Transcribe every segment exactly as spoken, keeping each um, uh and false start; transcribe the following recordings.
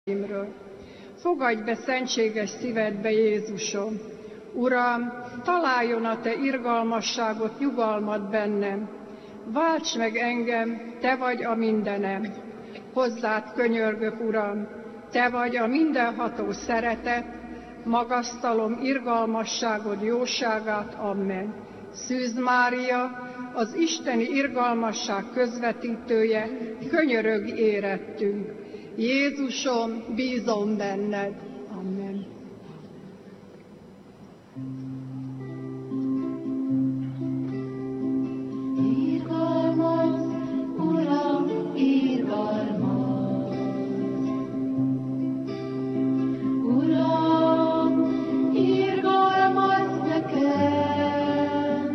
Imről. Fogadj be szentséges szívedbe, Jézusom! Uram, találjon a Te irgalmasságot, nyugalmat bennem. Válts meg engem, Te vagy a mindenem. Hozzád könyörgök, Uram, Te vagy a mindenható szeretet, magasztalom irgalmasságod, jóságát. Amen. Szűz Mária, az isteni irgalmasság közvetítője, könyörögj érettünk. Jézusom, bízom benned. Amen. Irgalmaz, Uram, irgalmaz. Uram, irgalmaz nekem.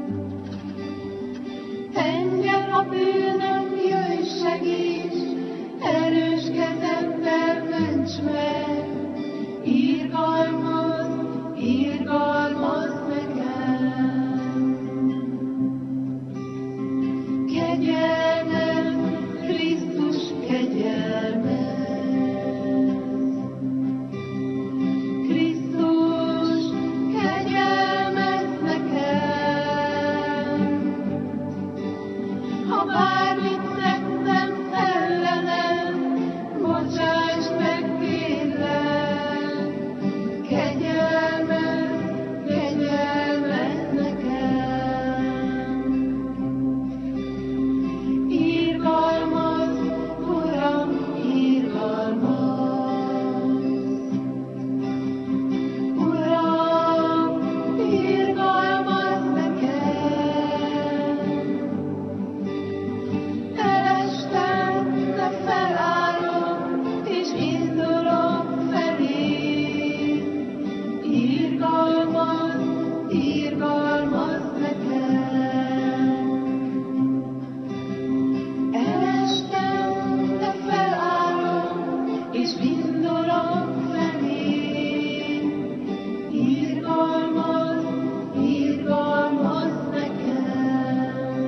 Engem a bűnök, jöjj segíts, erős kezemben ments meg, irgalmaz, irgalmaz nekem. Kegyelmed, Krisztus kegyelmed. Krisztus kegyelmez nekem. Ha bármit tettem ellenem, bocsáss meg, kérlek, kegyelmed, kegyelmed nekem. Irgalmaz, Uram, irgalmaz. Uram, irgalmaz nekem. Elestem, de felállok, és indulok felé. Irgalmaz, irgalmaz nekem. Elestem, de felállok, és indulok felé. Irgalmaz, irgalmaz nekem.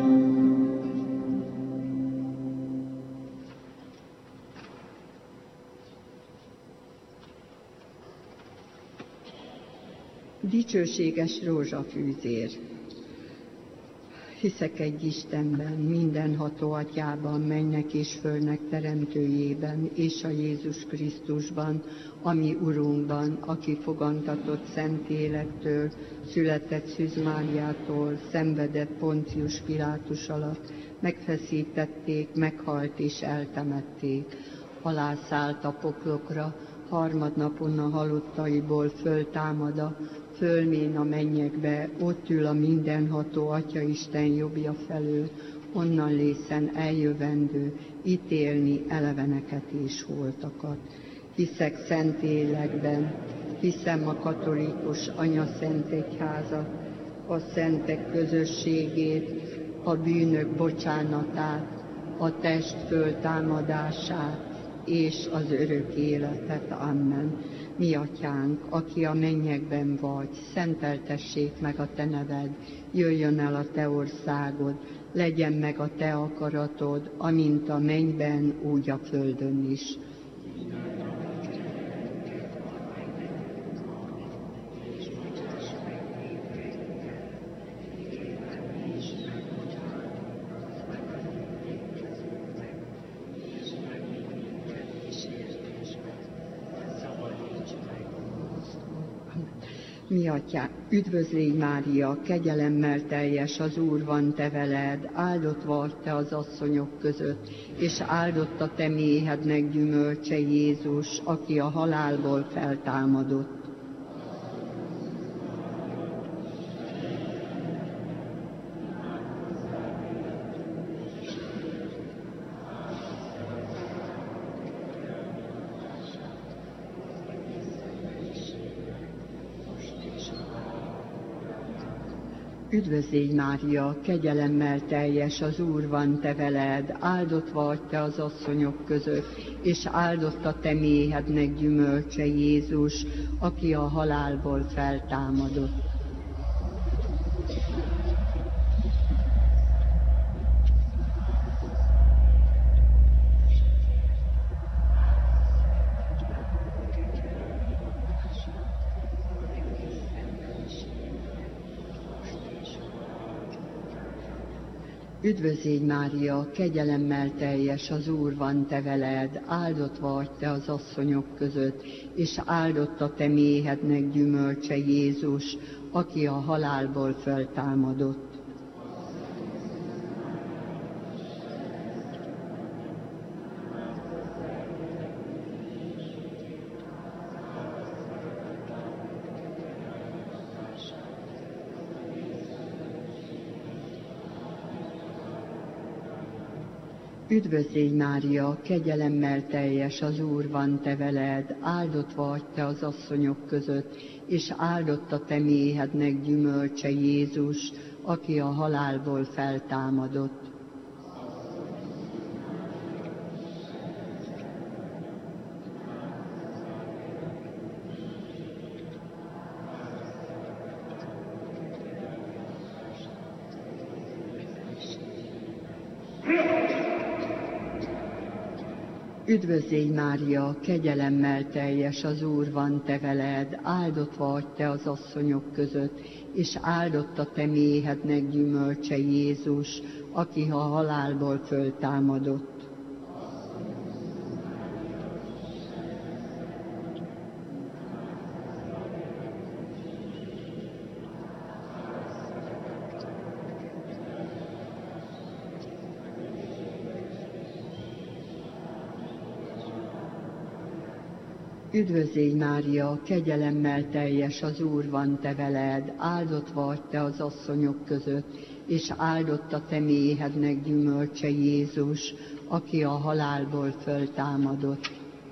Dicsőséges rózsafűzér. Hiszek egy Istenben, mindenható Atyában, mennek és földnek teremtőjében, és a Jézus Krisztusban, ami Urunkban, aki fogantatott Szentlélektől, született Szűz Máriától, szenvedett Poncius Pilátus alatt, megfeszítették, meghalt és eltemették, alászállt a poklokra, harmadnapon a halottaiból föltámada, fölmén a mennyekbe, ott ül a mindenható Atyaisten jobbja felől, onnan lészen eljövendő, ítélni eleveneket és holtakat. Hiszek Szentlélekben, hiszem a katolikus anyaszentegyházat, a szentek közösségét, a bűnök bocsánatát, a test föltámadását, és az örök életet. Amen. Mi Atyánk, aki a mennyekben vagy, szenteltessék meg a Te neved, jöjjön el a Te országod, legyen meg a Te akaratod, amint a mennyben, úgy a földön is. Mi Atyánk, üdvözlégy Mária, kegyelemmel teljes, az Úr van te veled, áldott vagy te az asszonyok között, és áldott a te méhednek gyümölcse Jézus, aki a halálból feltámadott. Üdvözlégy Mária, kegyelemmel teljes, az Úr van te veled, áldott vagy te az asszonyok között, és áldott a te méhednek gyümölcse Jézus, aki a halálból feltámadott. Üdvözlégy Mária, kegyelemmel teljes, az Úr van te veled, áldott vagy te az asszonyok között, és áldott a te méhednek gyümölcse Jézus, aki a halálból föltámadott. Üdvözlégy Mária, kegyelemmel teljes, az Úr van te veled, áldott vagy te az asszonyok között, és áldott a te méhednek gyümölcse Jézus, aki a halálból feltámadott. Üdvözlégy Mária, kegyelemmel teljes, az Úr van te veled, áldott vagy te az asszonyok között, és áldott a te méhednek gyümölcse Jézus, aki a halálból föltámadott. Üdvözlégy Mária, kegyelemmel teljes, az Úr van te veled, áldott vagy te az asszonyok között, és áldott a te méhednek gyümölcse Jézus, aki a halálból föltámadott.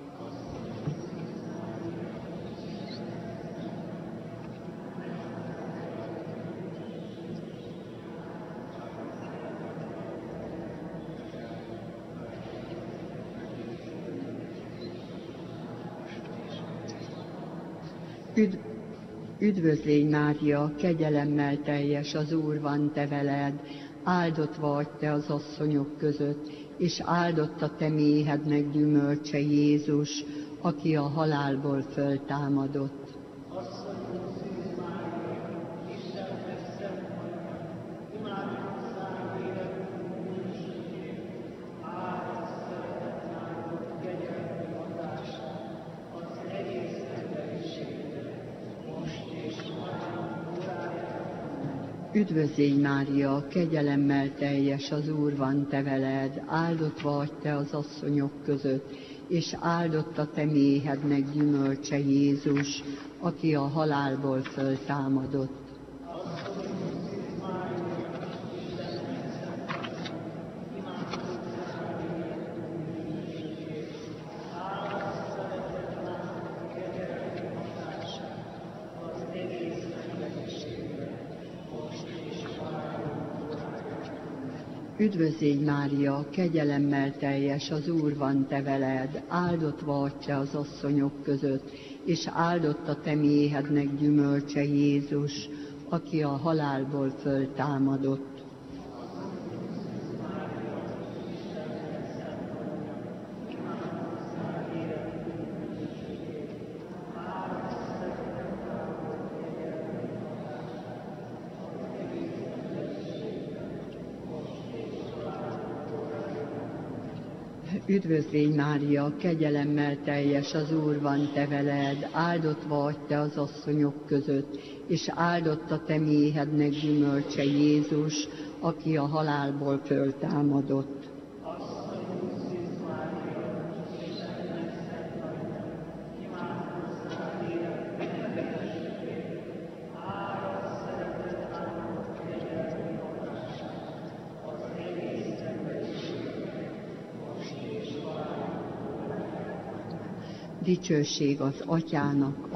Üdv, üdvözlégy Mária, kegyelemmel teljes, az Úr van te veled, áldott vagy te az asszonyok között, és áldott a te méhednek gyümölcse Jézus, aki a halálból föltámadott. Üdvözlégy Mária, kegyelemmel teljes, az Úr van te veled, áldott vagy te az asszonyok között, és áldott a te méhednek gyümölcse Jézus, aki a halálból föltámadott. Üdvözlégy Mária, kegyelemmel teljes, az Úr van te veled, áldott vagy te az asszonyok között, és áldott a te méhednek gyümölcse Jézus, aki a halálból föltámadott. Üdvözlégy Mária, kegyelemmel teljes, az Úr van te veled, áldott vagy te az asszonyok között, és áldott a te méhednek gyümölcse Jézus, aki a halálból föltámadott. Dicsőség az Atyának,